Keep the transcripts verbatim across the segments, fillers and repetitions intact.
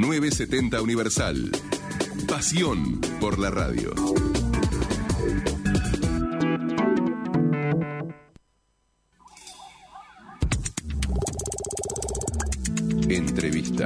nueve setenta Universal. Pasión por la radio. Entrevista.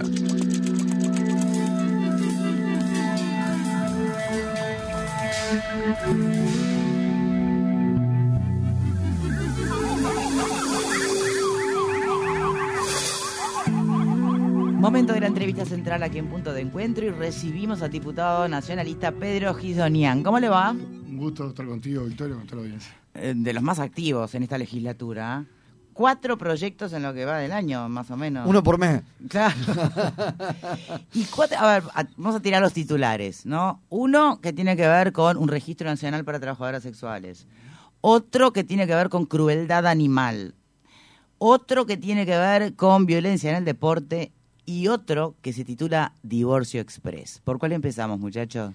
Momento de la entrevista central aquí en Punto de Encuentro y recibimos al diputado nacionalista Pedro Gisdonian. ¿Cómo le va? Un gusto estar contigo, Victoria, con toda la audiencia. Eh, de los más activos en esta legislatura. Cuatro proyectos en lo que va del año, más o menos. Uno por mes. Claro. Y cuatro, a ver, a, vamos a tirar los titulares, ¿no? Uno que tiene que ver con un registro nacional para trabajadoras sexuales. Otro que tiene que ver con crueldad animal. Otro que tiene que ver con violencia en el deporte. Y otro que se titula Divorcio Express. ¿Por cuál empezamos, muchachos?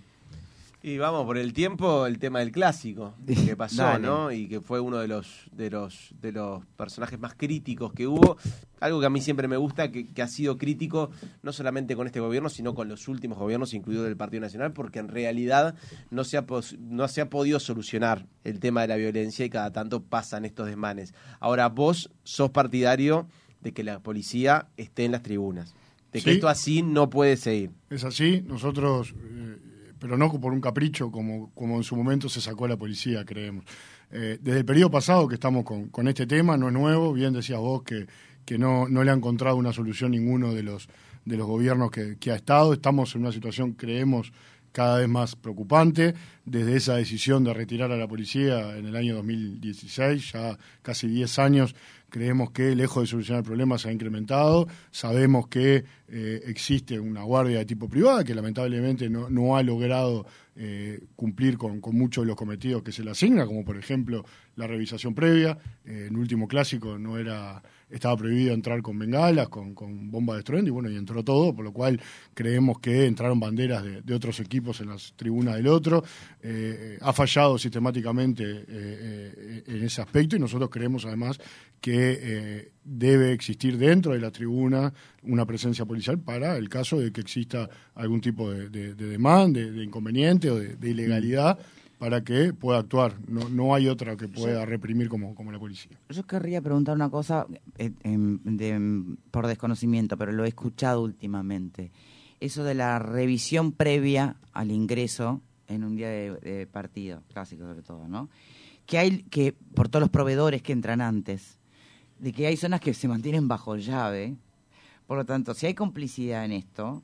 Y vamos, por el tiempo, el tema del clásico que pasó, Dale. ¿no? Y que fue uno de los de los de los personajes más críticos que hubo. Algo que a mí siempre me gusta, que, que ha sido crítico no solamente con este gobierno, sino con los últimos gobiernos, incluido del Partido Nacional, porque en realidad no se ha pos, no se ha podido solucionar el tema de la violencia y cada tanto pasan estos desmanes. Ahora, vos sos partidario de que la policía esté en las tribunas, de que Sí. esto así no puede seguir. Es así, nosotros, eh, pero no por un capricho como, como en su momento se sacó a la policía, creemos. Eh, desde el periodo pasado que estamos con, con este tema, no es nuevo, bien decías vos que, que no, no le ha encontrado una solución ninguno de los, de los gobiernos que, que ha estado. Estamos en una situación, creemos, cada vez más preocupante, desde esa decisión de retirar a la policía en el año dos mil dieciséis, ya casi diez años, creemos que lejos de solucionar el problema se ha incrementado, sabemos que eh, existe una guardia de tipo privada que lamentablemente no, no ha logrado eh, cumplir con, con muchos de los cometidos que se le asigna, como por ejemplo la revisación previa. Eh, en el último clásico no era estaba prohibido entrar con bengalas, con, con bombas de estruendo, y bueno, y entró todo, por lo cual creemos que entraron banderas de, de otros equipos en las tribunas del otro. Eh, ha fallado sistemáticamente eh, eh, en ese aspecto, y nosotros creemos además que eh, debe existir dentro de la tribuna una presencia policial para el caso de que exista algún tipo de, de, de demanda, de, de inconveniente o de, de ilegalidad, para que pueda actuar. No, no hay otra que pueda reprimir como, como la policía. Yo querría preguntar una cosa eh, em, de, em, por desconocimiento, pero lo he escuchado últimamente. Eso de la revisión previa al ingreso en un día de, de partido, clásico sobre todo, ¿no? Que hay, que por todos los proveedores que entran antes, de que hay zonas que se mantienen bajo llave. Por lo tanto, si hay complicidad en esto,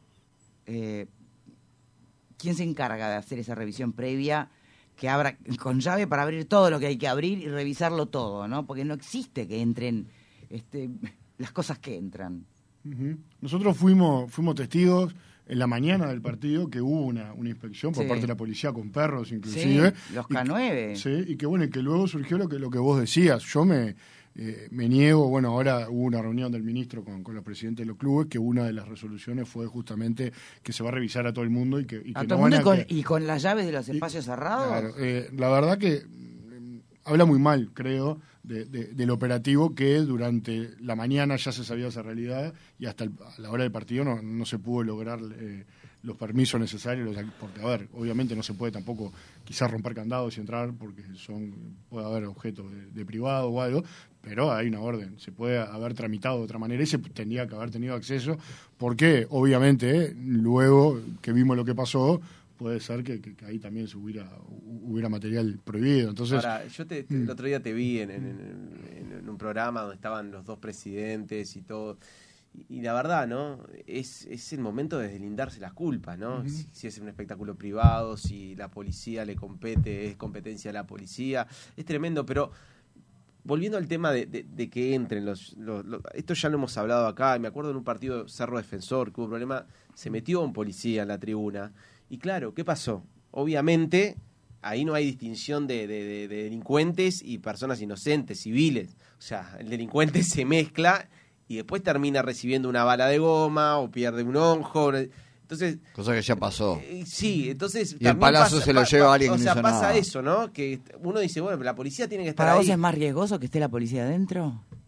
eh, ¿quién se encarga de hacer esa revisión previa que abra con llave para abrir todo lo que hay que abrir y revisarlo todo, ¿no? Porque no existe que entren este, las cosas que entran. Uh-huh. Nosotros fuimos fuimos testigos en la mañana del partido que hubo una, una inspección por Sí. parte de la policía con perros inclusive. Sí, los y K nueve. que- sí, y que bueno, y que luego surgió lo que lo que vos decías. Yo me eh, me niego, bueno, ahora hubo una reunión del ministro con, con los presidentes de los clubes, que una de las resoluciones fue justamente que se va a revisar a todo el mundo y que, y que A no todo el van mundo a y con, que- y con las llaves de los y- espacios cerrados. Claro, eh, la verdad que mm, habla muy mal, creo, de, de- del operativo, que durante la mañana ya se sabía esa realidad y hasta el- a la hora del partido no, no se pudo lograr eh, los permisos necesarios, los- porque, a ver, obviamente no se puede tampoco quizás romper candados y entrar porque son puede haber objetos de, de privado o algo, pero hay una orden, se puede haber tramitado de otra manera y se tendría que haber tenido acceso, porque obviamente eh, luego que vimos lo que pasó, puede ser que, que, que ahí también se hubiera, hubiera material prohibido. Entonces, Ahora, yo te, te- el otro día te vi en, en, en- en un programa donde estaban los dos presidentes y todo, y, y la verdad, ¿no? Es, es el momento de deslindarse las culpas, ¿no? Uh-huh. si, si es un espectáculo privado, si la policía le compete, es competencia de la policía, es tremendo, pero volviendo al tema de, de, de que entren los, los, los... Esto ya lo hemos hablado acá, me acuerdo en un partido Cerro Defensor, que hubo un problema, se metió un policía en la tribuna, y claro, ¿qué pasó? Obviamente, ahí no hay distinción de, de, de, de delincuentes y personas inocentes, civiles. O sea, el delincuente se mezcla y después termina recibiendo una bala de goma o pierde un ojo. Entonces, Cosa que ya pasó. eh, sí, entonces... Y el también palazo pasa- se lo pa- lleva pa- alguien que O no sea, hizo pasa nada. eso, ¿no? Que uno dice, bueno, pero la policía tiene que estar ¿Para ahí. vos es más riesgoso que esté la policía adentro?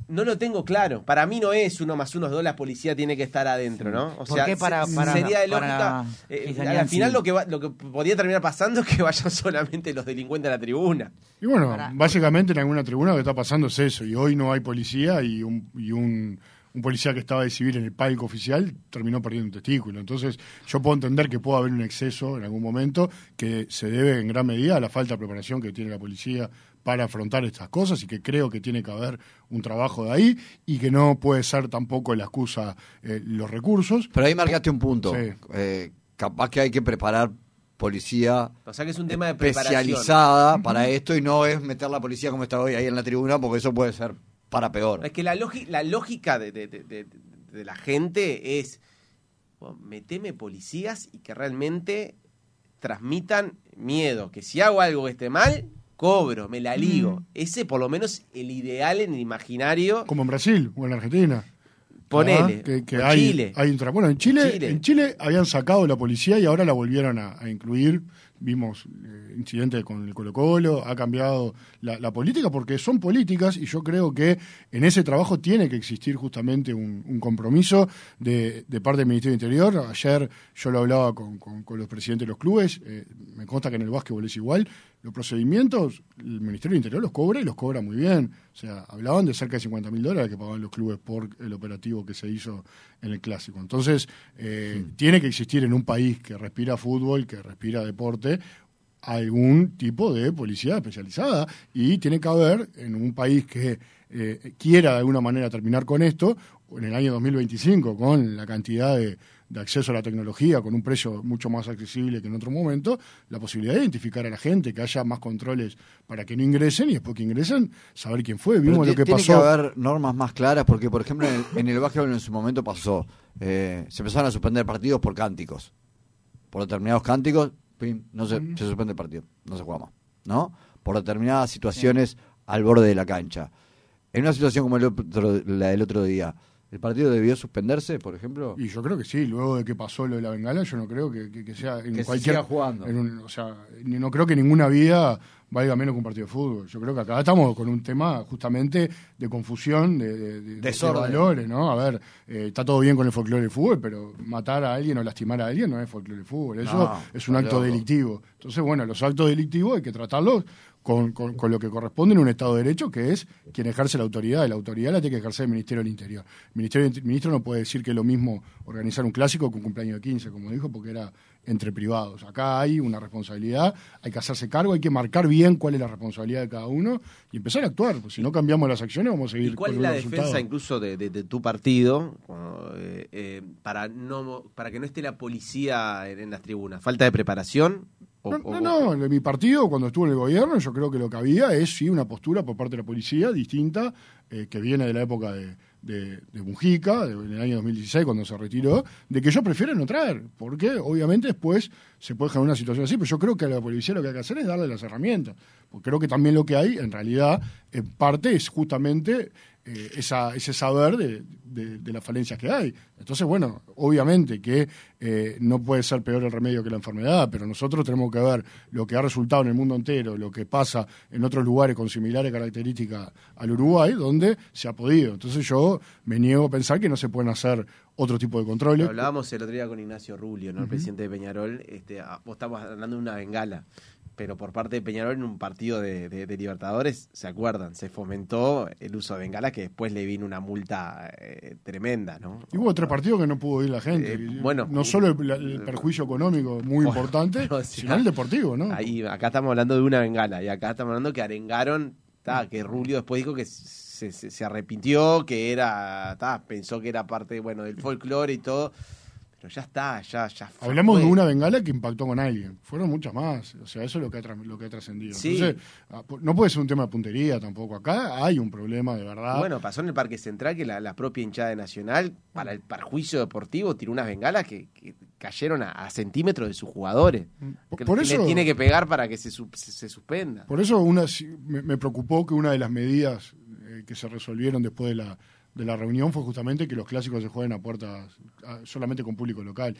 No lo tengo claro. Para mí no es uno más uno, dos, la policía tiene que estar adentro, ¿no? O ¿Por sea, qué para- se- para- sería de para- lógica. eh, Gizañán, al final sí. lo que va- lo que podría terminar pasando es que vayan solamente los delincuentes a la tribuna. Y bueno, Para- básicamente en alguna tribuna lo que está pasando es eso, y hoy no hay policía y un, y un, un policía que estaba de civil en el palco oficial terminó perdiendo un testículo. Entonces yo puedo entender que pueda haber un exceso en algún momento que se debe en gran medida a la falta de preparación que tiene la policía para afrontar estas cosas y que creo que tiene que haber un trabajo de ahí y que no puede ser tampoco la excusa eh, los recursos. Pero ahí marcaste un punto. Sí. Eh, capaz que hay que preparar policía O sea que es un tema de preparación. especializada para esto y no es meter la policía como está hoy ahí en la tribuna, porque eso puede ser para peor. Es que la, lógica la lógica de, de- de- de- de la gente es, bueno, meteme policías y que realmente transmitan miedo, que si hago algo que esté mal, cobro, me la ligo. Ese por lo menos el ideal en el imaginario. Como en Brasil o en Argentina. Ponele. Ah, que, que o hay, Chile. hay un tra- bueno, en Chile, Chile. en Chile habían sacado la policía y ahora la volvieron a, a incluir. Vimos eh, incidentes con el Colo-Colo, ha cambiado la, la política porque son políticas y yo creo que en ese trabajo tiene que existir justamente un, un compromiso de, de parte del Ministerio del Interior. Ayer yo lo hablaba con, con- con los presidentes de los clubes, eh, me consta que en el básquetbol es igual. Los procedimientos, el Ministerio del Interior los cobra y los cobra muy bien. O sea, hablaban de cerca de cincuenta mil dólares que pagaban los clubes por el operativo que se hizo en el Clásico. Entonces, eh, sí. tiene que existir en un país que respira fútbol, que respira deporte, algún tipo de policía especializada. Y tiene que haber, en un país que eh, quiera de alguna manera terminar con esto, en el año dos mil veinticinco, con la cantidad de, de acceso a la tecnología, con un precio mucho más accesible que en otro momento, la posibilidad de identificar a la gente, que haya más controles para que no ingresen y después que ingresen, saber quién fue. Vimos Pero lo que tiene pasó. que haber normas más claras, porque, por ejemplo, en el, en el básquetbol en su momento pasó, eh, se empezaron a suspender partidos por cánticos. Por determinados cánticos, pim, no se, mm. se suspende el partido, no se juega más, ¿no? Por determinadas situaciones sí. al borde de la cancha. En una situación como el otro, la del otro día, ¿el partido debió suspenderse, por ejemplo? Y yo creo que sí, luego de que pasó lo de la bengala, yo no creo que, que, que sea en que cualquier... Se siga jugando. En un, o sea, no creo que ninguna vida valga menos que un partido de fútbol. Yo creo que acá estamos con un tema justamente de confusión, de, de, de, de valores, ¿no? A ver, eh, está todo bien con el folclore del fútbol, pero matar a alguien o lastimar a alguien no es folclore del fútbol. Eso no, es un acto loco. delictivo. Entonces, bueno, los actos delictivos hay que tratarlos Con, con, con lo que corresponde en un Estado de Derecho, que es quien ejerce la autoridad, y la autoridad la tiene que ejercer el Ministerio del Interior. El Ministerio el ministro no puede decir que es lo mismo organizar un clásico que un cumpleaños de quince, como dijo, porque era entre privados. Acá hay una responsabilidad, hay que hacerse cargo, hay que marcar bien cuál es la responsabilidad de cada uno y empezar a actuar, porque si no cambiamos las acciones vamos a seguir. ¿Y cuál con es la resultado. defensa incluso de, de, de tu partido eh, eh, para no para que no esté la policía en, en las tribunas? ¿Falta de preparación? No, no, no, en mi partido, cuando estuvo en el gobierno, yo creo que lo que había es sí una postura por parte de la policía distinta, eh, que viene de la época de, de, de Mujica, de, en el año dos mil dieciséis, cuando se retiró, de que yo prefiero no traer, porque obviamente después se puede generar una situación así, pero yo creo que a la policía lo que hay que hacer es darle las herramientas, porque creo que también lo que hay, en realidad, en parte es justamente eh, esa, ese saber de, de, de las falencias que hay. Entonces, bueno, obviamente que eh, no puede ser peor el remedio que la enfermedad, pero nosotros tenemos que ver lo que ha resultado en el mundo entero, lo que pasa en otros lugares con similares características al Uruguay, donde se ha podido. Entonces yo me niego a pensar que no se pueden hacer otro tipo de controles. Hablábamos el otro día con Ignacio Rubio, ¿no? Uh-huh. El presidente de Peñarol. Este, vos estabas hablando de una bengala, pero por parte de Peñarol en un partido de, de, de Libertadores, ¿se acuerdan? Se fomentó el uso de bengala, que después le vino una multa eh, tremenda, ¿no? Y hubo tres partidos que no pudo ir la gente. Eh, bueno, no solo el, el perjuicio económico muy bueno, importante, no, sino el deportivo, ¿no? Ahí, acá estamos hablando de una bengala, y acá estamos hablando que arengaron, ta, que Rubio después dijo que se, se, se arrepintió, que era, ta, pensó que era parte, bueno, del folclore y todo. Pero ya está, ya, ya fue. Hablamos de una bengala que impactó con alguien. Fueron muchas más. O sea, eso es lo que ha, lo que ha trascendido. Sí. Entonces, no puede ser un tema de puntería tampoco. Acá hay un problema de verdad. Bueno, pasó en el Parque Central que la, la propia hinchada de Nacional, para el perjuicio deportivo, tiró unas bengalas que, que cayeron a, a centímetros de sus jugadores. Por, que, por que eso, le tiene que pegar para que se, se, se suspenda. Por eso una, me, me preocupó que una de las medidas eh, que se resolvieron después de la de la reunión fue justamente que los clásicos se jueguen a puertas a, solamente con público local.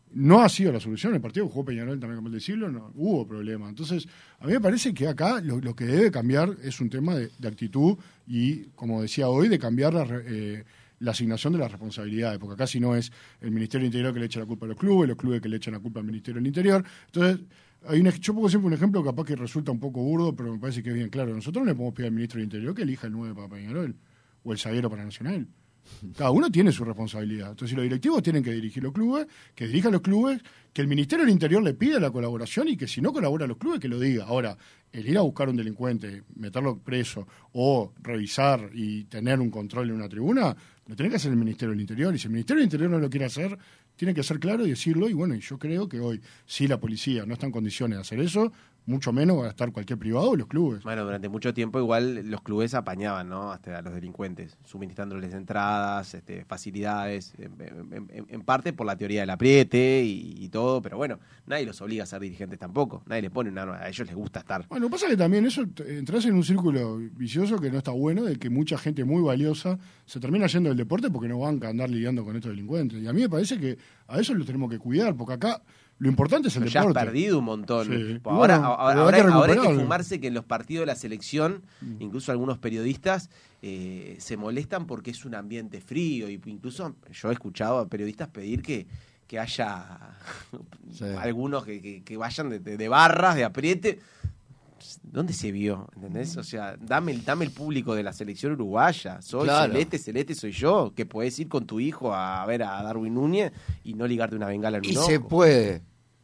no ha sido la solución. El partido que jugó Peñarol también, como el decirlo, no hubo problema. Entonces, a mí me parece que acá lo, lo que debe cambiar es un tema de, de actitud y, como decía hoy, de cambiar la, eh, la asignación de las responsabilidades, porque acá si no es el Ministerio del Interior que le echa la culpa a los clubes, los clubes que le echan la culpa al Ministerio del Interior. Entonces, hay un, yo pongo siempre un ejemplo capaz que resulta un poco burdo, pero me parece que es bien claro. Nosotros no le podemos pedir al Ministro del Interior que elija el nueve para Peñarol o el zaguero para Nacional. Cada uno tiene su responsabilidad. Entonces, si los directivos tienen que dirigir los clubes, que dirijan los clubes, que el Ministerio del Interior le pida la colaboración y que si no colabora a los clubes, que lo diga. Ahora, el ir a buscar a un delincuente, meterlo preso o revisar y tener un control en una tribuna, lo tiene que hacer el Ministerio del Interior. Y si el Ministerio del Interior no lo quiere hacer, tiene que ser claro y decirlo. Y bueno, y yo creo que hoy, si la policía no está en condiciones de hacer eso, mucho menos va a estar cualquier privado o los clubes. Bueno, durante mucho tiempo igual los clubes apañaban, ¿no? Hasta a los delincuentes, suministrándoles entradas, este, facilidades, en, en, en parte por la teoría del apriete y, y todo, pero bueno, nadie los obliga a ser dirigentes tampoco, nadie les pone una, a ellos les gusta estar. Bueno, pasa que también eso, entras en un círculo vicioso que no está bueno, de que mucha gente muy valiosa se termina yendo del deporte porque no van a andar lidiando con estos delincuentes. Y a mí me parece que a eso lo tenemos que cuidar, porque acá lo importante es el Pero ya deporte. has perdido un montón. Sí. Ahora, Bueno, ahora, hay que ahora, ahora hay que recuperarlo. fumarse que en los partidos de la selección, incluso algunos periodistas eh, se molestan porque es un ambiente frío. Y incluso yo he escuchado a periodistas pedir que, que haya Sí. algunos que, que, que vayan de, de, de barras, de apriete. ¿Dónde se vio? ¿Entendés? O sea, dame el, dame el público de la selección uruguaya. Soy Claro. Celeste, Celeste soy yo. Que podés ir con tu hijo a ver a Darwin Núñez y no ligarte una bengala en un Y ojo. se puede.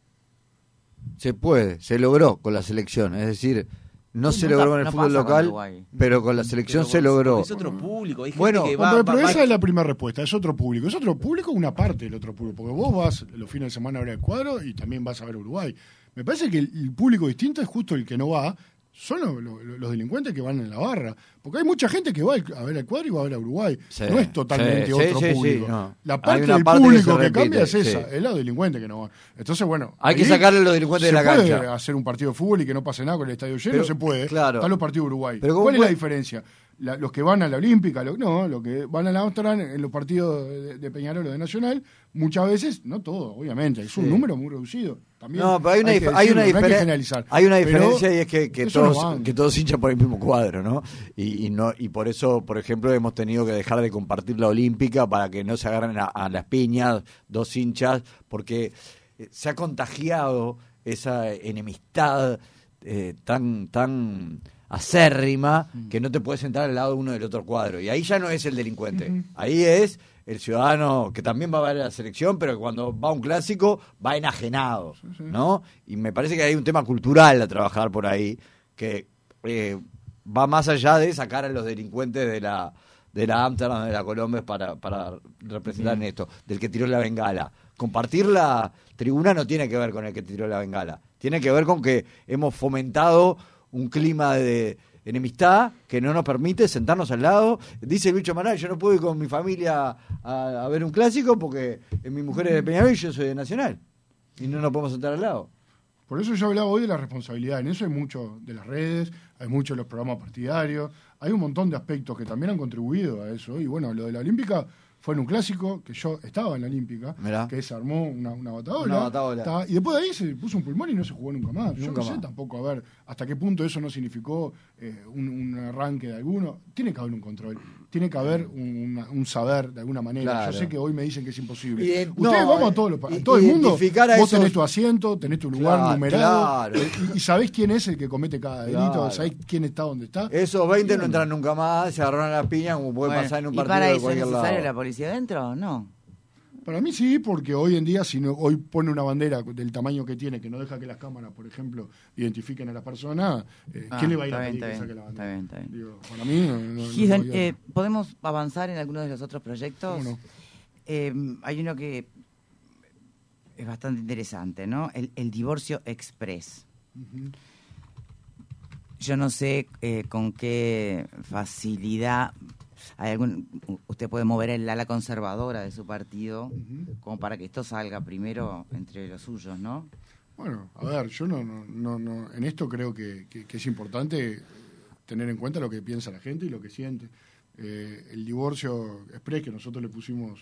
Se puede. Se logró con la selección. Es decir, no Sí, se no logró pa- en el no fútbol pasa con local, Uruguay. pero con la selección Pero se con- logró. Es otro público. Hay gente Bueno, que Bueno, va, pero va- esa va- es la primera respuesta, es otro público. Es otro público, una parte del otro público. Porque vos vas los fines de semana a ver el cuadro y también vas a ver Uruguay. Me parece que el, el público distinto es justo el que no va, son los, los- los delincuentes que van en la barra. Porque hay mucha gente que va a ver el cuadro y va a ver a Uruguay. Sí, no es totalmente sí, otro sí, sí, público. sí, no. La Hay parte una del parte que público se que, repite, cambia es esa, sí. es los delincuentes que no van. Entonces, bueno. Hay que ahí sacarle a los delincuentes de se la puede cancha. hacer un partido de fútbol y que no pase nada con el estadio lleno, Pero, se puede. claro. Están los partidos de Uruguay. Pero ¿cómo ¿Cuál es puede- la diferencia? La- los que van a la Olímpica, lo- no, los que van a la Amsterdam en los partidos de, de Peñarol o de Nacional, muchas veces, no todo, obviamente, es un Sí. número muy reducido. También No, pero hay una, que dif- hay decirlo, una no hay que diferencia. generalizar. Hay una Pero diferencia y es que, que eso no todos van. que todos hinchan por el mismo cuadro, ¿no? Y, y no y por eso, por ejemplo, hemos tenido que dejar de compartir la Olímpica para que no se agarren a, a las piñas dos hinchas, porque eh, se ha contagiado esa enemistad eh, tan tan acérrima que no te puedes sentar al lado de uno del otro cuadro. Y ahí ya no es el delincuente, ahí es el ciudadano que también va a ver la selección, pero que cuando va a un clásico va enajenado, ¿no? Y me parece que hay un tema cultural a trabajar por ahí, que eh, va más allá de sacar a los delincuentes de la de la Amsterdam, de la Colombia para, para representar en esto, del que tiró la bengala. Compartir la tribuna no tiene que ver con el que tiró la bengala, tiene que ver con que hemos fomentado un clima de enemistad que no nos permite sentarnos al lado. Dice el bicho Maral, yo no puedo ir con mi familia a, a ver un clásico porque mi mujer es de Peñarol y yo soy de Nacional. Y no nos podemos sentar al lado. Por eso yo hablaba hoy de la responsabilidad. En eso hay mucho de las redes, hay mucho de los programas partidarios, hay un montón de aspectos que también han contribuido a eso. Y bueno, lo de la Olímpica fue en un clásico, que yo estaba en la Olímpica, Mirá. que se armó una, una bataola. Una bataola. Está- y después de ahí se puso un pulmón y no se jugó nunca más. Yo Nunca no sé más. tampoco, a ver, hasta qué punto eso no significó eh, un, un arranque de alguno. Tiene que haber un control, tiene que haber un, una- un saber de alguna manera. Claro. Yo sé que hoy me dicen que es imposible. Y, eh, Ustedes no, vamos a todos los pa- i- a todo el mundo, identificar a vos esos- tenés tu asiento, tenés tu lugar Claro, numerado, claro. y, y sabés quién es el que comete cada delito, Claro. sabés quién está donde está. Esos veinte no entran nunca más, se agarraron a las piñas como puede Bueno, pasar en un ¿y partido para de eso es cualquier necesario lado. la policía adentro? No. Para mí sí, porque hoy en día, si no, hoy pone una bandera del tamaño que tiene, que no deja que las cámaras, por ejemplo, identifiquen a la persona, eh, Ah, ¿quién le va a ir está a bien, pedir que está saque bien, la bandera? está bien, está bien. Digo, para mí no, no- no Gisdal, había- eh, ¿podemos avanzar en algunos de los otros proyectos? ¿Cómo no? Eh, hay uno que es bastante interesante, ¿no? El, el divorcio express. Ujú. Yo no sé eh, con qué facilidad hay algún, usted puede mover el ala conservadora de su partido Ujú. como para que esto salga primero entre los suyos, ¿no? Bueno, a ver, yo no, no, no, no en esto creo que, que- que es importante tener en cuenta lo que piensa la gente y lo que siente. Eh, el divorcio express que nosotros le pusimos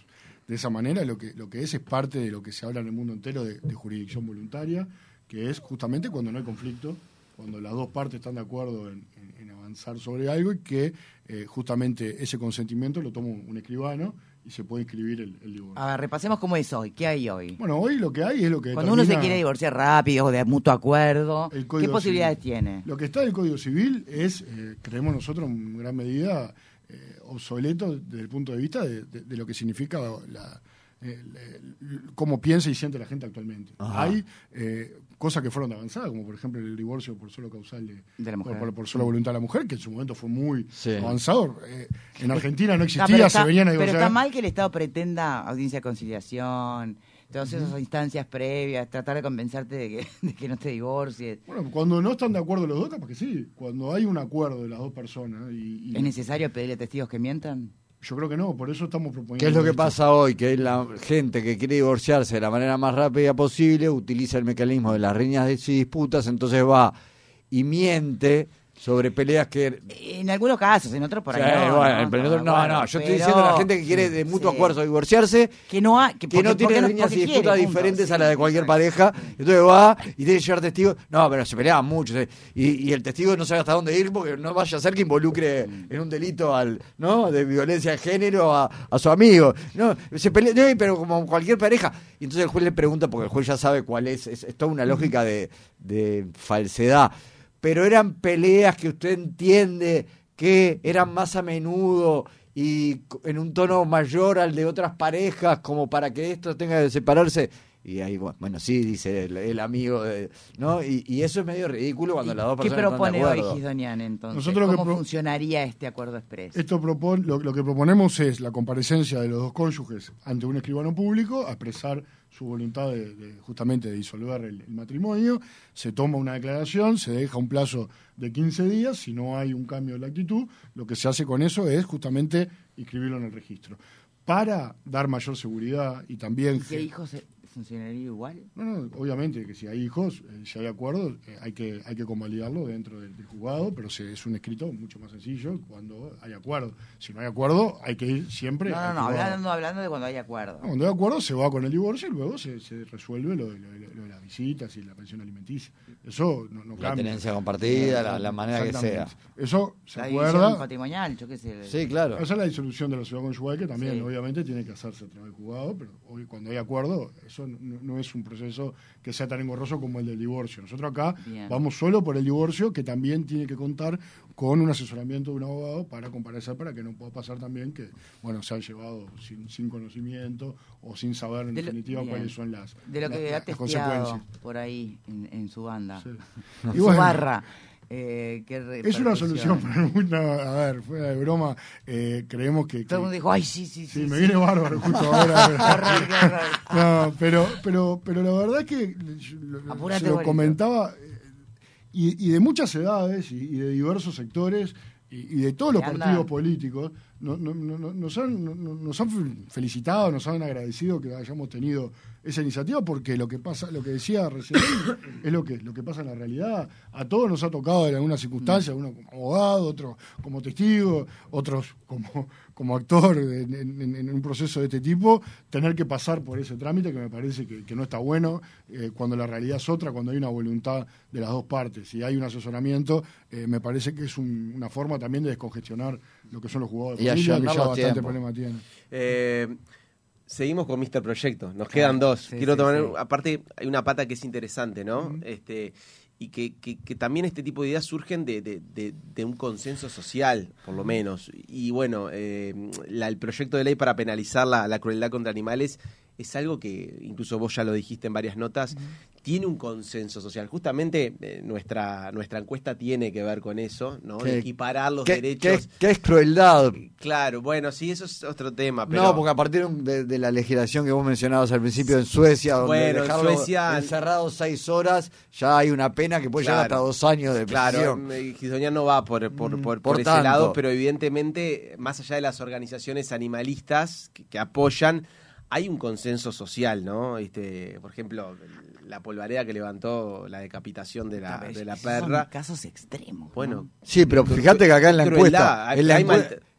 de esa manera, lo que, lo que es es parte de lo que se habla en el mundo entero de, de jurisdicción voluntaria, que es justamente cuando no hay conflicto, cuando las dos partes están de acuerdo en, en, en avanzar sobre algo y que eh, justamente ese consentimiento lo toma un, un escribano y se puede inscribir el, el divorcio. A ver, repasemos cómo es hoy. ¿Qué hay hoy? Bueno, hoy lo que hay es lo que Cuando uno se determina quiere divorciar rápido o de mutuo acuerdo, el ¿qué Código posibilidades Civil. tiene? Lo que está en el Código Civil es, eh, creemos nosotros, en gran medida eh, obsoleto desde el punto de vista de, de, de lo que significa la, el, el, cómo piensa y siente la gente actualmente. Ajá. Hay eh, cosas que fueron avanzadas, como por ejemplo el divorcio por solo causal de, De la mujer. Por, por sola voluntad de la mujer, que en su momento fue muy Sí. avanzado. Eh, en Argentina no existía, No, pero está, se venían a pero divorciar. está mal que el Estado pretenda audiencia de conciliación, todas esas instancias previas, tratar de convencerte de que, de que no te divorcies. Bueno, cuando no están de acuerdo los dos, capaz que sí. Cuando hay un acuerdo de las dos personas. Y, y ¿Es necesario pedirle testigos que mientan? yo creo que no, por eso estamos proponiendo. ¿Qué es lo que esto. pasa hoy? Que la gente que quiere divorciarse de la manera más rápida posible utiliza el mecanismo de las riñas y disputas, entonces va y miente sobre peleas que... En algunos casos, en otros por ahí Sí, no. bueno, no, pero no, no, bueno, no, yo estoy pero- diciendo a la gente que quiere de mutuo sí. acuerdo divorciarse, Que no, ha, que, que porque- no tiene porque líneas y porque disputas quiere, punto. diferentes a Sí, la de cualquier exacto. pareja, entonces va y tiene que llevar testigos, no, pero se peleaban mucho, ¿sí? y, y el testigo no sabe hasta dónde ir porque no vaya a ser que involucre en un delito al, ¿no? de violencia de género a, a su amigo, no, se pelea, no, pero como cualquier pareja, y entonces el juez le pregunta porque el juez ya sabe cuál es, es, es toda una lógica de, de falsedad, pero eran peleas que usted entiende que eran más a menudo y en un tono mayor al de otras parejas como para que esto tenga que separarse. Y ahí, bueno, bueno sí, dice el, el amigo, de, ¿no? Y, y eso es medio ridículo cuando las dos ¿Qué personas están de propone hoy acuerdo. Gisdonian entonces? Nosotros lo que ¿Cómo pro- funcionaría este acuerdo expreso? Esto propone, lo, lo que proponemos es la comparecencia de los dos cónyuges ante un escribano público a expresar su voluntad de, de justamente de disolver el, el matrimonio. Se toma una declaración, se deja un plazo de quince días. Si no hay un cambio de la actitud, lo que se hace con eso es justamente inscribirlo en el registro. Para dar mayor seguridad y también... ¿Y qué hijos se- funcionaría igual? No, no, obviamente que si hay hijos, eh, si hay acuerdos, eh, hay que hay que convalidarlo dentro del, del juzgado, pero se, es un escrito mucho más sencillo cuando hay acuerdo. Si no hay acuerdo, hay que ir siempre No, no, al no, juzgado. hablando, hablando de cuando hay acuerdo. No, cuando hay acuerdo, se va con el divorcio y luego se, se resuelve lo de, lo de- lo de las visitas y la pensión alimenticia. Eso no, no La cambia. tenencia compartida, la, la manera que sea. Exactamente. Eso se La división acuerda. patrimonial, yo qué sé. Sí, claro. Esa es la disolución de la sociedad conyugal, que también Sí. obviamente tiene que hacerse a través del juzgado, pero hoy cuando hay acuerdo, eso no, no es un proceso que sea tan engorroso como el del divorcio. Nosotros acá Bien. vamos solo por el divorcio, que también tiene que contar con un asesoramiento de un abogado para comparecer, para que no pueda pasar también que, bueno, se han llevado sin, sin conocimiento o sin saber en De lo- definitiva bien. cuáles son las, De lo las- que ha las testeado consecuencias. por ahí en, en su banda. Sí. En Y su bueno, barra. Eh, qué es una repercusión. solución para mucha, a ver, fuera de broma, eh, creemos que... Todo el mundo que- dijo, ay, sí, sí, Sí, sí. me sí. viene bárbaro justo ahora. Qué horror, qué horror. No, pero, pero, pero la verdad es que yo lo- Apurate, se lo Bolito. comentaba, eh, y, y de muchas edades y, y de diversos sectores y, y de todos los Que anda- partidos políticos, no- no- no- no- nos, han, no- no- nos han felicitado, nos han agradecido que hayamos tenido esa iniciativa, porque lo que pasa, lo que decía recién es lo que, lo que pasa en la realidad. A todos nos ha tocado en alguna circunstancia, uno como abogado, otro como testigo, otros como, como actor en, en- en un proceso de este tipo, tener que pasar por ese trámite que me parece que, que no está bueno, eh, cuando la realidad es otra, cuando hay una voluntad de las dos partes y hay un asesoramiento, eh, me parece que es un- una forma también de descongestionar lo que son los jugadores Y de familia, que allanar ya los bastante tiempos. problema tienen. Eh, seguimos con mister Proyecto. Nos Claro, quedan dos. sí, Quiero sí, tomar, sí. aparte, hay una pata que es interesante, ¿no? Ujú. Este y que, que, que también este tipo de ideas surgen de, de, de, de un consenso social, por lo menos. Y bueno, eh, la- el proyecto de ley para penalizar la, la crueldad contra animales es algo que, incluso vos ya lo dijiste en varias notas, tiene un consenso social. Justamente eh, nuestra nuestra encuesta tiene que ver con eso, ¿no? ¿Qué- Equiparar los ¿Qué, derechos. qué- qué es crueldad? Claro, bueno, sí, eso es otro tema. Pero... No, porque a partir de, de la legislación que vos mencionabas al principio en Suecia, donde Bueno, en dejarlo Suecia- encerrado seis horas, ya hay una pena que puede llegar Claro. hasta dos años de Claro, prisión. eh, Gisdonian no va por, por, Mm, por, por por ese tanto. lado, pero evidentemente, más allá de las organizaciones animalistas que, que apoyan, hay un consenso social, ¿no? Este, por ejemplo, la polvareda que levantó la decapitación de la, de la Esos son perra. casos extremos. Bueno, ¿no? Sí, pero fíjate que acá en la Crueldad, encuesta, hay- en la, hay encue- mal-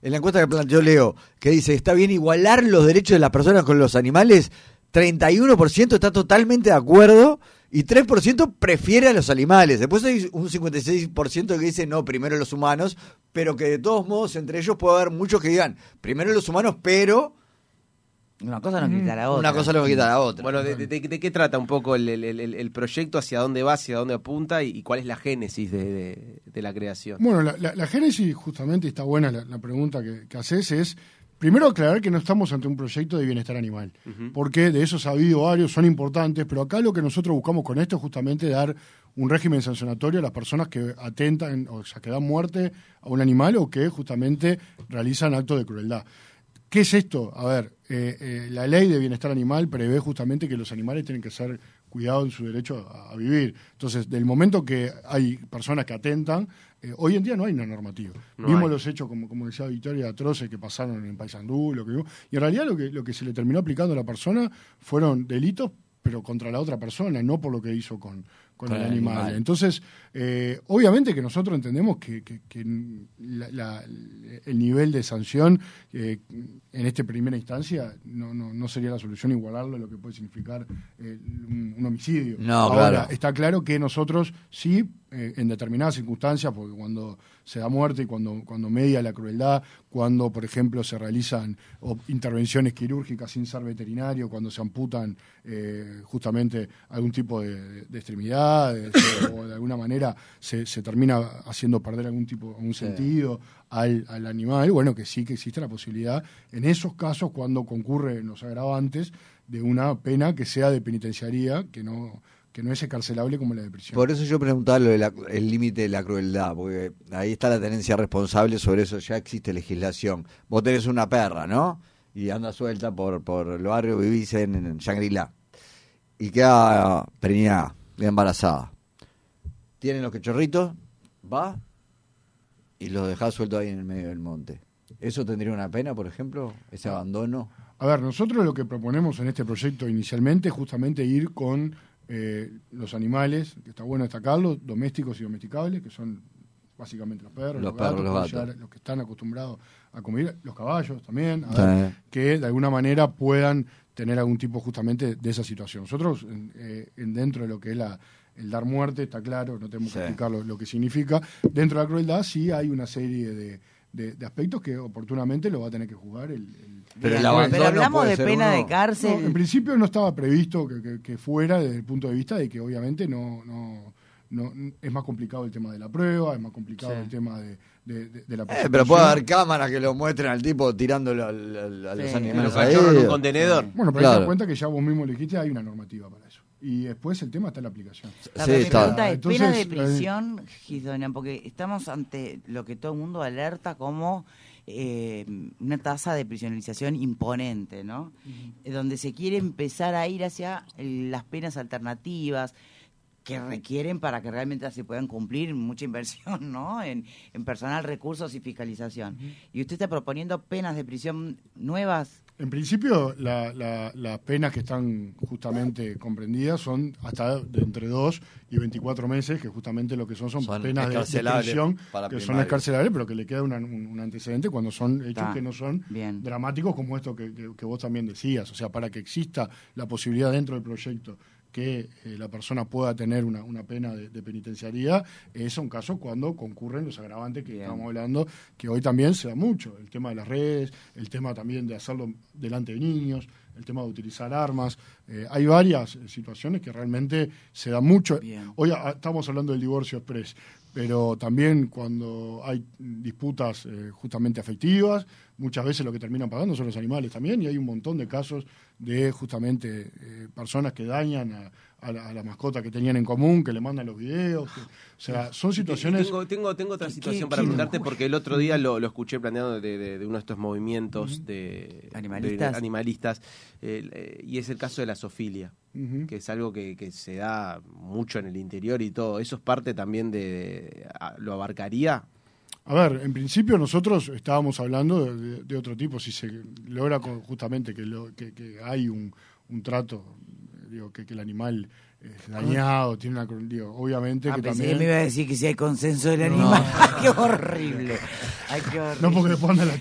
en la encuesta que planteó Leo, que dice, ¿está bien igualar los derechos de las personas con los animales? treinta y uno por ciento está totalmente de acuerdo y tres por ciento prefiere a los animales. Después hay un cincuenta y seis por ciento que dice, no, primero los humanos, pero que de todos modos entre ellos puede haber muchos que digan, primero los humanos, pero... Una cosa no quita la otra. Una cosa no quita la otra. Bueno, ¿de, de, de qué trata un poco el, el, el, el proyecto? ¿Hacia dónde va? ¿Hacia dónde apunta? ¿Y, y cuál es la génesis de, de, de la creación? Bueno, la, la, la génesis, justamente, está buena la, la pregunta que, que haces, es primero aclarar que no estamos ante un proyecto de bienestar animal, uh-huh. porque de esos ha habido varios, son importantes, pero acá lo que nosotros buscamos con esto es justamente dar un régimen sancionatorio a las personas que atentan, o sea, que dan muerte a un animal o que justamente realizan actos de crueldad. ¿Qué es esto? A ver, eh, eh, la ley de bienestar animal prevé justamente que los animales tienen que ser cuidados en su derecho a, a vivir. Entonces, del momento que hay personas que atentan, eh, hoy en día no hay una normativa. No Vimos hay. los hechos, como, como decía Victoria, atroces que pasaron en Paysandú, lo que vimos, y en realidad lo que, lo que se le terminó aplicando a la persona fueron delitos, pero contra la otra persona, no por lo que hizo con, con el animal. animal. Entonces, eh, obviamente que nosotros entendemos que, que, que la, la, el nivel de sanción eh, en esta primera instancia no, no, no sería la solución igualarlo a lo que puede significar eh, un, un homicidio. No, Ahora, claro. Está claro que nosotros sí, eh, en determinadas circunstancias, porque cuando se da muerte y cuando, cuando media la crueldad, cuando, por ejemplo, se realizan o, intervenciones quirúrgicas sin ser veterinario, cuando se amputan eh, justamente algún tipo de, de extremidad, de, o de alguna manera se, se termina haciendo perder algún tipo, algún sí. sentido al, al animal, bueno, que sí que existe la posibilidad, en esos casos, cuando concurren los agravantes, de una pena que sea de penitenciaría, que no... que no es escarcelable como la de prisión. Por eso yo preguntaba lo del límite de la crueldad, porque ahí está la tenencia responsable, sobre eso ya existe legislación. Vos tenés una perra, ¿no? Y anda suelta por, por el barrio, vivís en, en Shangri-La. Y queda preñada, queda embarazada. Tienen los cachorritos, va y los dejás sueltos ahí en el medio del monte. ¿Eso tendría una pena, por ejemplo, ese abandono? A ver, nosotros lo que proponemos en este proyecto inicialmente es justamente ir con... Eh, los animales, que está bueno destacarlo, domésticos y domesticables, que son básicamente los perros, los, los perros, gatos, los, gatos. Ya, los que están acostumbrados a comer, los caballos también, a sí. ver, que de alguna manera puedan tener algún tipo justamente de esa situación. Nosotros, eh, en dentro de lo que es la, el dar muerte, está claro, no tenemos sí. que explicar lo, lo que significa. Dentro de la crueldad sí hay una serie de, de, de aspectos que oportunamente lo va a tener que jugar el... el Pero, el el pero hablamos de pena uno... de cárcel. No, en principio no estaba previsto que, que, que fuera desde el punto de vista de que obviamente no, no, no es más complicado el tema de la prueba, es más complicado sí. el tema de, de, de, de la eh, pero puede haber cámaras que lo muestren al tipo tirándolo a, a, a los sí. animales. Los cachorros en un contenedor. Sí. Bueno, pero claro. te das cuenta que ya vos mismo le dijiste, hay una normativa para eso. Y después el tema está en la aplicación. La sí, pregunta es, Entonces, pena de prisión, Gisdona, porque estamos ante lo que todo el mundo alerta como eh, una tasa de prisionerización imponente, ¿no? Uh-huh. Donde se quiere empezar a ir hacia las penas alternativas que requieren para que realmente se puedan cumplir mucha inversión, ¿no? En, en personal, recursos y fiscalización. Uh-huh. Y usted está proponiendo penas de prisión nuevas. En principio, la, la, las penas que están justamente comprendidas son hasta de entre dos y veinticuatro meses, que justamente lo que son son, son penas de, de prisión, que son escarcelables, pero que le queda una, un, un antecedente cuando son hechos ah, que no son bien. dramáticos, como esto que, que, que vos también decías. O sea, para que exista la posibilidad dentro del proyecto que eh, la persona pueda tener una, una pena de, de penitenciaría, es un caso cuando concurren los agravantes que Bien. estamos hablando, que hoy también se da mucho, el tema de las redes, el tema también de hacerlo delante de niños, el tema de utilizar armas, eh, hay varias situaciones que realmente se da mucho. Bien. Hoy a, estamos hablando del divorcio express, pero también cuando hay disputas eh, justamente afectivas, muchas veces lo que terminan pagando son los animales también, y hay un montón de casos de justamente eh, personas que dañan a, a, la, a la mascota que tenían en común, que le mandan los videos, que, o sea, son situaciones... Tengo, tengo, tengo otra situación para preguntarte, porque el otro día lo, lo escuché planteando de, de, de uno de estos movimientos uh-huh. de animalistas, de animalistas eh, eh, y es el caso de la zoofilia, uh-huh. que es algo que, que se da mucho en el interior y todo. ¿Eso es parte también de... de ¿lo abarcaría? A ver, en principio nosotros estábamos hablando de, de, de otro tipo, si se logra con, justamente que, lo, que, que hay un, un trato, digo, que, que el animal es dañado, tiene una... Digo, obviamente ah, que pensé también... que me iba a decir que si hay consenso del animal. No. ¡Qué horrible! Ay, qué horrible! No porque después anda la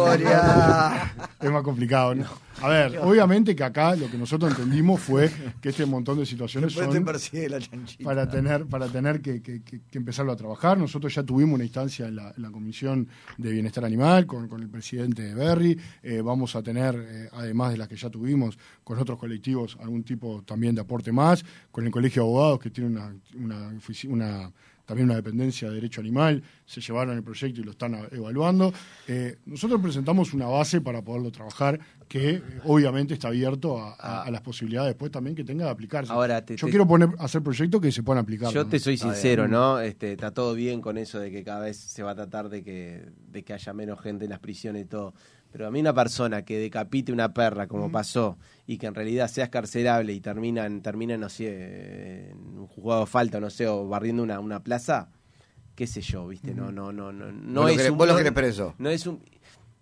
chancha. Es más complicado, ¿no? A ver, obviamente que acá lo que nosotros entendimos fue que este montón de situaciones son la para tener para tener que, que, que, que empezarlo a trabajar. Nosotros ya tuvimos una instancia en la, en la Comisión de Bienestar Animal con, con el presidente Berry. Eh, vamos a tener, eh, además de las que ya tuvimos, con otros colectivos, algún tipo también de aporte más, con el Colegio de Abogados, que tiene una, una, una también una dependencia de derecho animal, se llevaron el proyecto y lo están evaluando. Eh, nosotros presentamos una base para poderlo trabajar que eh, obviamente está abierto a, a, a las posibilidades después también que tenga de aplicarse. Ahora te, yo te, quiero poner hacer proyectos que se puedan aplicar. Yo ¿no? te soy Está sincero, bien. ¿no? Este, está todo bien con eso de que cada vez se va a tratar de que, de que haya menos gente en las prisiones y todo. Pero a mí una persona que decapite una perra, como mm. pasó, y que en realidad sea escarcelable y termina, en, termina no sé, en un juzgado de falta, no sé, o barriendo una, una plaza, qué sé yo, ¿viste? No, no, no, no, no vos es lo querés, un... vos lo no, querés preso. No es un...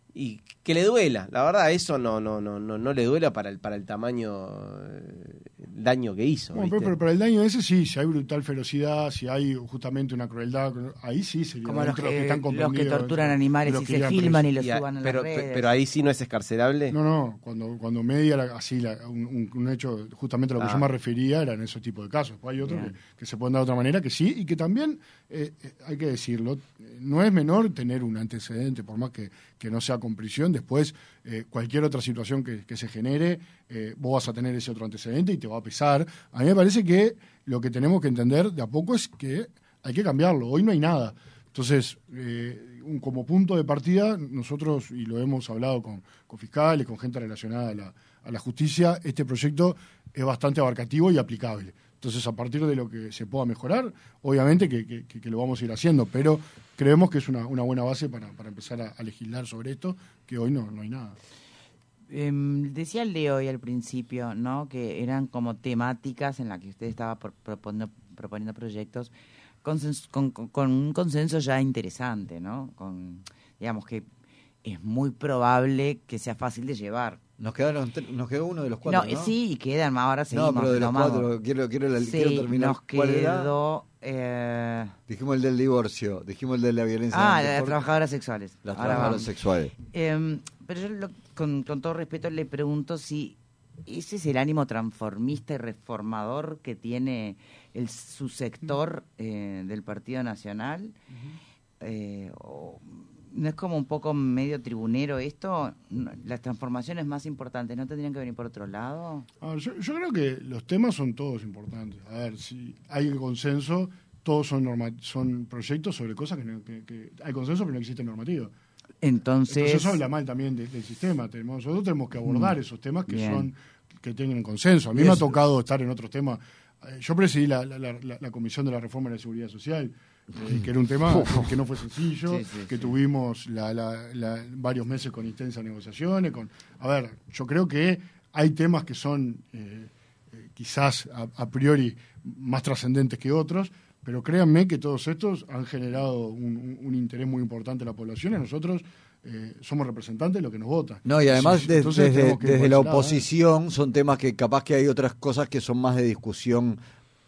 Y que le duela, la verdad, eso no no no no no le duela para el para el tamaño eh, daño que hizo. Bueno, pero, pero para el daño ese sí, si hay brutal ferocidad, si hay justamente una crueldad, ahí sí sería como los que, los que están los que torturan eso, animales y se filman y los y a, suban a pero, las redes. Pero ahí sí no es escarcelable. No, no, cuando cuando media la, así la, un, un hecho, justamente a lo que ah. yo me refería eran esos tipos de casos. Después hay otros que, que se pueden dar de otra manera que sí, y que también, eh, hay que decirlo, no es menor tener un antecedente, por más que, que no sea con prisión, después eh, cualquier otra situación que, que se genere, eh, vos vas a tener ese otro antecedente y te va a pesar. A mí me parece que lo que tenemos que entender de a poco es que hay que cambiarlo. Hoy no hay nada. Entonces, eh, un, como punto de partida, nosotros, y lo hemos hablado con, con fiscales, con gente relacionada a la, a la justicia, este proyecto es bastante abarcativo y aplicable. Entonces, a partir de lo que se pueda mejorar, obviamente que, que, que lo vamos a ir haciendo, pero creemos que es una, una buena base para, para empezar a, a legislar sobre esto, que hoy no, no hay nada. Eh, decía Leo hoy al principio, ¿no? Que eran como temáticas en las que usted estaba por, proponiendo, proponiendo proyectos con, con, con un consenso ya interesante, ¿no? Con, digamos que es muy probable que sea fácil de llevar. Nos quedaron nos quedó uno de los cuatro, no, ¿no? Sí, y quedan, ahora seguimos. No, pero de los tomamos. cuatro, quiero, quiero, la, sí, quiero terminar. nos ¿Cuál quedó... Eh... Dijimos el del divorcio, dijimos el de la violencia. Ah, de las trabajadoras sexuales. Las ahora trabajadoras vamos. sexuales. Eh, pero yo, lo, con, con todo respeto, le pregunto si ese es el ánimo transformista y reformador que tiene el, su sector eh, del Partido Nacional. Uh-huh. eh, o, ¿No es como un poco medio tribunero esto? ¿Las transformaciones más importantes no tendrían que venir por otro lado? Ah, yo, yo creo que los temas son todos importantes. A ver, si hay consenso, todos son norma, son proyectos sobre cosas que, no, que, que hay consenso pero no existe normativa. Entonces, Entonces eso habla mal también de, del sistema. Tenemos, nosotros tenemos que abordar mm, esos temas que bien. son que tengan consenso. A mí me ha tocado estar en otros temas. Yo presidí la, la, la, la Comisión de la Reforma de la Seguridad Social, eh, que era un tema que no fue sencillo, sí, sí, que sí. tuvimos la, la, la, varios meses con intensas negociaciones. Con, a ver, yo creo que hay temas que son eh, eh, quizás a, a priori más trascendentes que otros, pero créanme que todos estos han generado un, un, un interés muy importante en la población y nosotros eh, somos representantes de lo que nos vota. No, y además sí, de, desde, desde la oposición lado, ¿eh? son temas que capaz que hay otras cosas que son más de discusión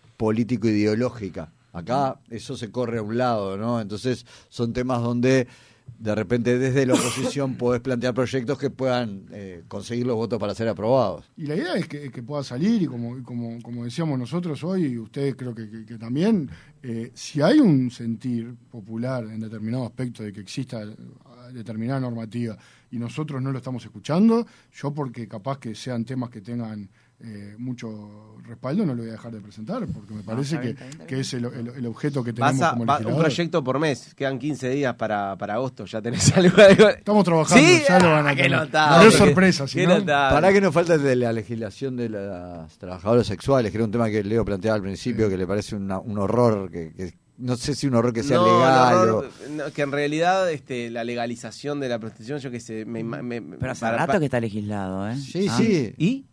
político-ideológica. Acá eso se corre a un lado, ¿no? Entonces son temas donde de repente desde la oposición podés plantear proyectos que puedan eh, conseguir los votos para ser aprobados. Y la idea es que, que pueda salir, y como, como, como decíamos nosotros hoy, y ustedes creo que, que, que también, eh, si hay un sentir popular en determinado aspecto de que exista determinada normativa y nosotros no lo estamos escuchando, yo porque capaz que sean temas que tengan Eh, mucho respaldo, no lo voy a dejar de presentar porque me parece no, bien, que, bien, que es el, el, el objeto que tenemos a, como va, legislador. Un proyecto por mes, quedan quince días para, para agosto, ya tenés algo. Estamos trabajando, ¿Sí? ya lo van a ah, tener. Notable, no es sorpresa, qué, sino... qué Para que nos falta el de la legislación de las trabajadoras sexuales, que era un tema que Leo planteaba al principio, sí. que le parece una, un horror, que, que no sé si un horror que sea no, legal horror, o... no, que en realidad este, la legalización de la prostitución, yo que sé, me, me, pero hace para, rato para... que está legislado, ¿eh? Sí, ah. sí. ¿Y?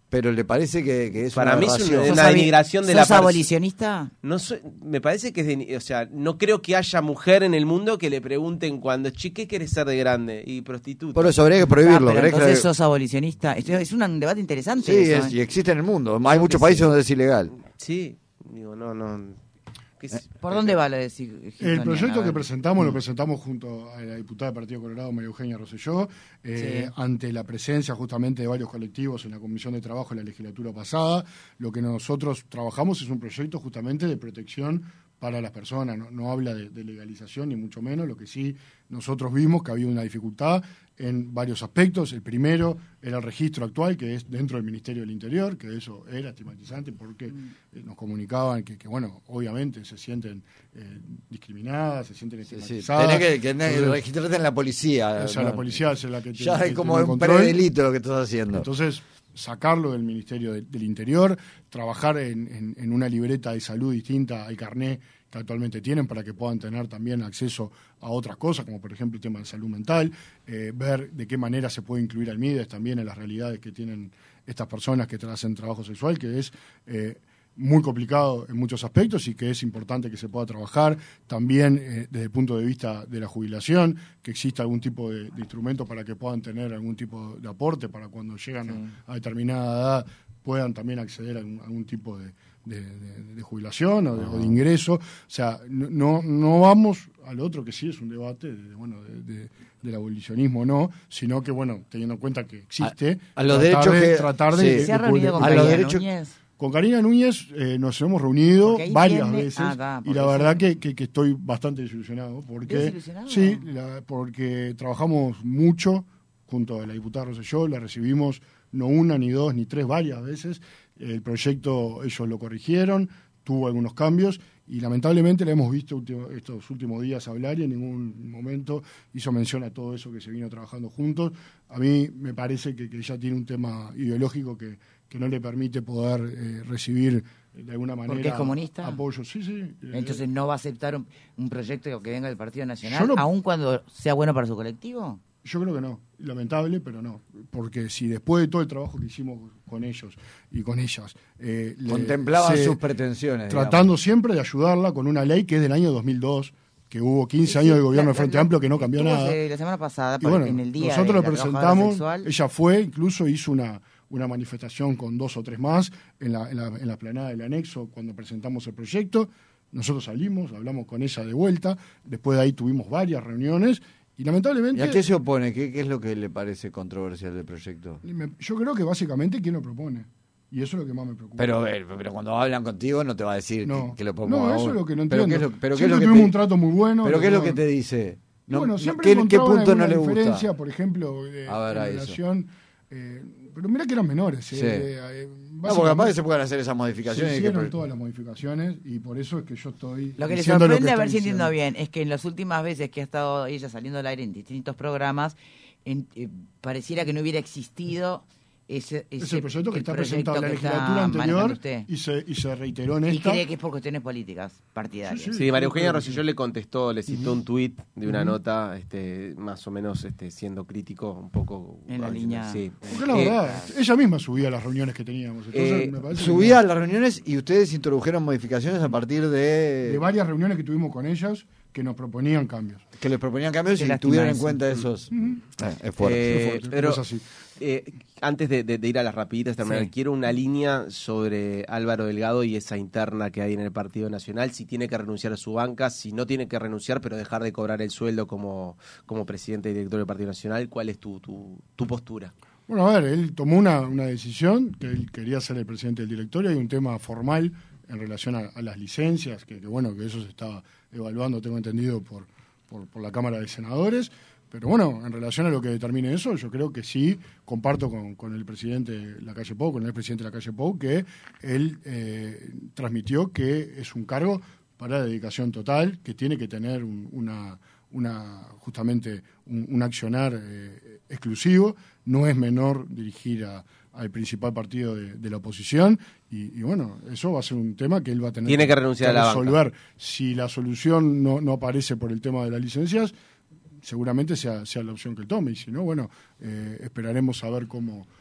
pero le parece que, que es Para una mí es aberración. una, ¿Sos una abi- denigración de la ¿Sos persona. abolicionista? No soy, me parece que es de, o sea, no creo que haya mujer en el mundo que le pregunten cuando, che, ¿qué querés ser de grande? Y prostituta. Por eso habría que prohibirlo. Ah, pero ¿crees que- entonces sos abolicionista. Es, es un debate interesante. Sí, eso, es- ¿eh? y existe en el mundo. Hay muchos países donde es ilegal. Sí, digo, no, no. ¿qué es? ¿Por dónde va la de Sig- El Gintoniana? proyecto A que ver. presentamos lo presentamos junto a la diputada del Partido Colorado, María Eugenia Rosselló, eh, Sí. ante la presencia justamente de varios colectivos en la Comisión de Trabajo en la legislatura pasada. Lo que nosotros trabajamos es un proyecto justamente de protección para las personas, no, no habla de, de legalización ni mucho menos, lo que sí nosotros vimos que había una dificultad en varios aspectos. El primero era el registro actual, que es dentro del Ministerio del Interior, que eso era estigmatizante porque eh, nos comunicaban que, que, bueno, obviamente se sienten eh, discriminadas, se sienten Sí, sí. estigmatizadas. Tenés que, que Entonces, registrarte en la policía. o sea, ¿no? la policía es la que te, Ya que es como tiene un control. predelito lo que estás haciendo. Entonces, sacarlo del Ministerio de- del Interior, trabajar en, en- en una libreta de salud distinta al carné que actualmente tienen para que puedan tener también acceso a otras cosas, como por ejemplo el tema de salud mental, eh, ver de qué manera se puede incluir al MIDES también en las realidades que tienen estas personas que hacen trabajo sexual, que es eh, muy complicado en muchos aspectos y que es importante que se pueda trabajar también eh, desde el punto de vista de la jubilación, que exista algún tipo de, de instrumento para que puedan tener algún tipo de aporte para cuando llegan Sí. a, a determinada edad puedan también acceder a algún, algún tipo de, de, de- de jubilación o de, o de ingreso. O sea, no, no, no vamos al otro que sí es un debate de, bueno, de, de- del abolicionismo o no, sino que, bueno, teniendo en cuenta que existe, A- a los tratar derechos de, que- tratar de, sí. de- ¿Se ha de- reunido de- con a los Karina derechos- Núñez? con Karina Núñez eh, nos hemos reunido Porque ahí varias tiene- veces ah, da, y porque la verdad sí. que, que- que estoy bastante desilusionado porque ¿Desilusionado? sí, la- porque trabajamos mucho junto a la diputada Rosselló, la recibimos no una ni dos ni tres, varias veces. El proyecto ellos lo corrigieron, tuvo algunos cambios y lamentablemente la hemos visto último- estos últimos días hablar y en ningún momento hizo mención a todo eso que se vino trabajando juntos. A mí me parece que, que ella tiene un tema ideológico que, que no le permite poder eh, recibir eh, de alguna manera ¿Porque es comunista? apoyo. Sí, sí. eh, Entonces no va a aceptar un, un proyecto que venga del Partido Nacional, Yo no- aun cuando sea bueno para su colectivo. Yo creo que no, lamentable, pero no, porque si después de todo el trabajo que hicimos con ellos y con ellas, eh, le- Contemplaban se- sus pretensiones. tratando siempre de ayudarla con una ley que es del año dos mil dos, que hubo quince Sí, años de sí, gobierno la- de Frente la- Amplio que no cambió estuvo nada. hace- La semana pasada, Y bueno, en el día nosotros de lo la trabajadora presentamos, sexual. ella fue, incluso hizo una, una manifestación con dos o tres más en la, en la, en la explanada del anexo cuando presentamos el proyecto. Nosotros salimos, hablamos con ella de vuelta, después de ahí tuvimos varias reuniones y lamentablemente... ¿Y a qué se opone? ¿Qué, qué es lo que le parece controversial del proyecto? me- yo creo que básicamente quién lo propone. Y eso es lo que más me preocupa. Pero, eh, pero cuando hablan contigo no te va a decir no, que, que lo no, proponga eso uno. es lo que no Pero entiendo. ¿qué es lo, pero qué es Siempre lo que tuvimos te, un trato muy bueno. pero qué es lo que no- te dice? Y No, bueno, no, siempre ¿qué, ¿Qué encontraban punto no alguna le diferencia, gusta? por ejemplo, de, A ver, en a eso. relación... eh, pero mira que eran menores. eh, Sí. eh, eh, No, porque capaz básicamente que se pueden hacer esas se modificaciones. y que hicieron pre- todas las modificaciones y por eso es que yo estoy Lo que le diciendo sorprende, que a ver estoy si entiendo diciendo. bien, es que en las últimas veces que ha estado ella saliendo al aire en distintos programas, en- eh, pareciera que no hubiera existido ese, Es ese el proyecto que el está proyecto presentado en la que está legislatura manejando anterior usted. y se, y se reiteró en Y esta. cree que es por cuestiones políticas, partidarias. Sí, sí. Sí, María Eugenia creo que Rosselló sí. le contestó, le citó un tuit de una Ujú. nota, este, más o menos este, siendo crítico, un poco... En la línea- Sí. Porque la Eh, verdad, ella misma subía las reuniones que teníamos. Entonces, Eh, me parece que Subía a no. las reuniones y ustedes introdujeron modificaciones a partir de, de varias reuniones que tuvimos con ellas que nos proponían cambios. que les proponían cambios Qué y lástima tuvieron en eso. cuenta esos. Ujú. Eh, es fuerte. Eh, Es fuerte, pero- es así. Eh, antes de, de- de ir a las rapiditas, terminar, Sí. quiero una línea sobre Álvaro Delgado y esa interna que hay en el Partido Nacional, si tiene que renunciar a su banca, si no tiene que renunciar, pero dejar de cobrar el sueldo como, como presidente y director del Partido Nacional. ¿Cuál es tu, tu, tu postura? Bueno, a ver, él tomó una, una decisión, que él quería ser el presidente del directorio, hay un tema formal en relación a, a las licencias, que, que bueno, que eso se está evaluando, tengo entendido, por, por, por la Cámara de Senadores, pero bueno, en relación a lo que determine eso, yo creo que sí, comparto con, con el presidente Lacalle Pou, con el presidente Lacalle Pou, que él eh, transmitió que es un cargo para dedicación total, que tiene que tener un- una, una justamente un, un accionar eh, exclusivo, no es menor dirigir a, al principal partido de, de la oposición y, y bueno, eso va a ser un tema que él va a tener Tiene que renunciar a la banca. resolver. Si la solución no, no aparece por el tema de las licencias, seguramente sea, sea la opción que él tome y si no, bueno, eh, esperaremos a ver cómo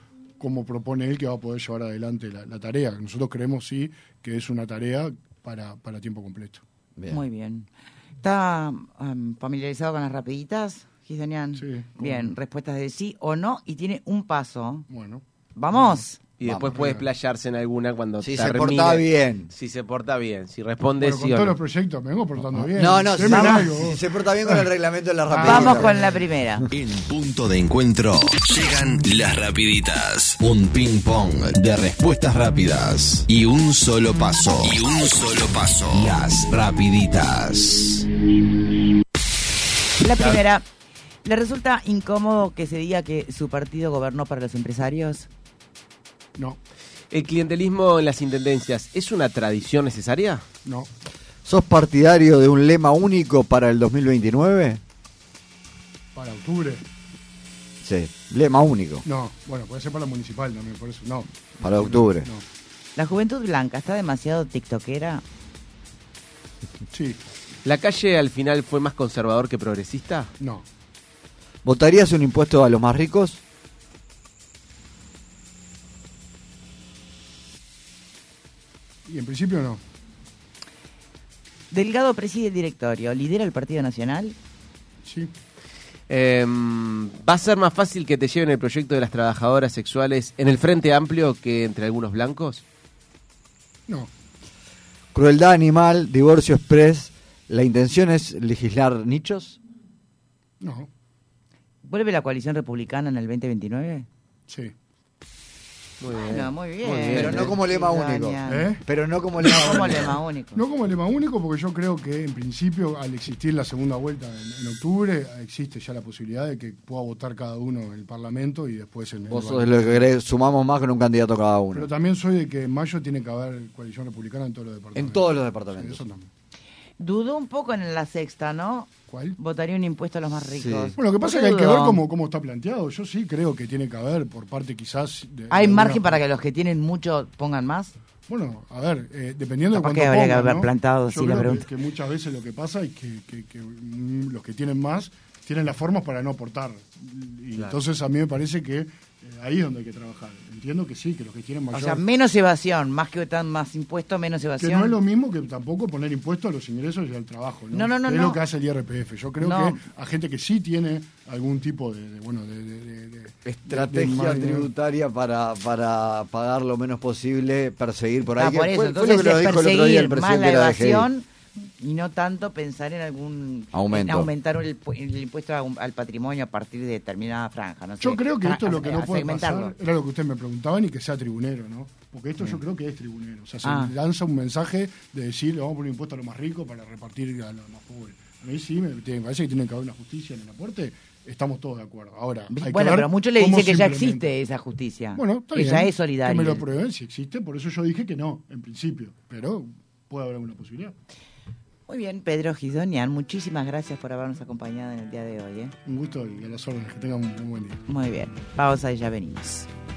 cómo propone él que va a poder llevar adelante la, la tarea. Nosotros creemos sí que es una tarea para, para tiempo completo. Bien. Muy bien. ¿Está um, familiarizado con las rapiditas, Gisdonian? Sí, ¿cómo Bien, no? respuestas de sí o no y tiene un paso. Bueno. ¡Vamos! Y después Vamos. puede explayarse en alguna cuando Si se termine. porta bien. Si se porta bien, si responde Bueno, con sí o todos no. los proyectos me vengo portando bien. No, no, si, Deme vamos. algo, vos. si se porta bien con el reglamento de la rapidez. Vamos con la primera. En punto de encuentro llegan las rapiditas. Un ping pong de respuestas rápidas. Y un solo paso. Y un solo paso. Las rapiditas. La primera. ¿Le resulta incómodo que se diga que su partido gobernó para los empresarios? No, ¿El clientelismo en las intendencias es una tradición necesaria? no, ¿Sos partidario de un lema único para el dos mil veintinueve? para octubre. Sí, lema único No, bueno, puede ser para la municipal también, por eso no. para octubre. No, ¿La juventud blanca está demasiado tiktokera? sí, ¿La calle al final fue más conservador que progresista? no, ¿Votarías un impuesto a los más ricos? y en principio no. Delgado preside el directorio. ¿Lidera el Partido Nacional? Sí, Eh, ¿Va a ser más fácil que te lleven el proyecto de las trabajadoras sexuales en el Frente Amplio que entre algunos blancos? no, Crueldad animal, divorcio express. ¿La intención es legislar nichos? no, ¿Vuelve la coalición republicana en el veinte veintinueve? sí. Muy bien. No, muy bien. Muy bien. Pero no como lema único. ¿Eh? Pero no como lema Como único. lema único. No como lema único, porque yo creo que en principio, al existir la segunda vuelta en, en octubre, existe ya la posibilidad de que pueda votar cada uno en el Parlamento y después en el. Vos sos de lo que querés, sumamos más con un candidato cada uno. Pero también soy de que en mayo tiene que haber coalición republicana en todos los departamentos. En todos los Sí, departamentos. eso también. Dudó un poco en la sexta, ¿no? ¿Cuál? Votaría un impuesto a los más ricos. Sí. Bueno, lo que pasa ¿Por es qué que hay que ver dudó? cómo, cómo está planteado. Yo sí creo que tiene que haber por parte quizás... de- ¿Hay de margen alguna- para que los que tienen mucho pongan más? Bueno, a ver, eh, dependiendo Capaz de que cuánto habría que pongan, haber ¿no? plantado Yo así la creo pregunta. que, que muchas veces lo que pasa es que, que- que, mm, los que tienen más tienen las formas para no aportar. Y entonces a mí me parece que eh, ahí es donde hay que trabajar. Entiendo que sí, que los que tienen O mayor... sea, menos evasión, más que tan más impuestos, menos que evasión. no es lo mismo que tampoco poner impuestos a los ingresos y al trabajo. No, No, no, no, Que es no. lo que hace el I R P F. Yo creo No. que a gente que sí tiene algún tipo de, de, bueno, de, de- de- de- Estrategia de- de- tributaria para, para pagar lo menos posible, perseguir por ahí. Ah, que por eso, fue, fue entonces lo que nos es dijo el otro día el perseguir más presidente la de la D G I. evasión y no tanto pensar en algún Aumento. en aumentar el, pu- el impuesto a un- al patrimonio a partir de determinada franja. No sé, Yo creo que Fra- esto es lo que no a puede segmentarlo. pasar, era lo que ustedes me preguntaban, y que sea tribunero, ¿no? Porque esto yo creo que es tribunero. O sea, se Ah. lanza un mensaje de decir, le vamos a poner impuesto a los más ricos para repartir a los más pobres. A mí sí me, me parece que tiene que haber una justicia en el aporte. Estamos todos de acuerdo. Ahora, hay que Bueno, ver pero muchos le cómo dicen que se ya implementa. existe esa justicia. Bueno, está que bien. ya es Que solidaria. me lo prueben si existe. Por eso yo dije que no, en principio. Pero puede haber alguna posibilidad. Muy bien, Pedro Gisdonian, muchísimas gracias por habernos acompañado en el día de hoy. ¿eh? Un gusto y a las órdenes. Que tengan un, un buen día. Muy bien, pausa y ya venimos.